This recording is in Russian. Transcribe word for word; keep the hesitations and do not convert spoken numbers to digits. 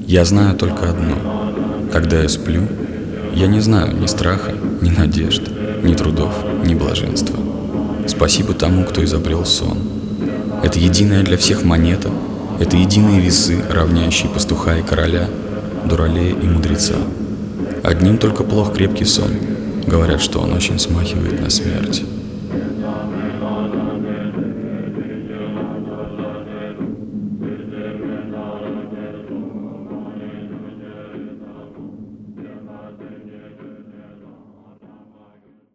Я знаю только одно. Когда я сплю, я не знаю ни страха, ни надежд, ни трудов, ни блаженства. Спасибо тому, кто изобрел сон. Это единая для всех монета, это единые весы, равняющие пастуха и короля, дуралея и мудреца. Одним только плох крепкий сон. Говорят, что он очень смахивает на смерть.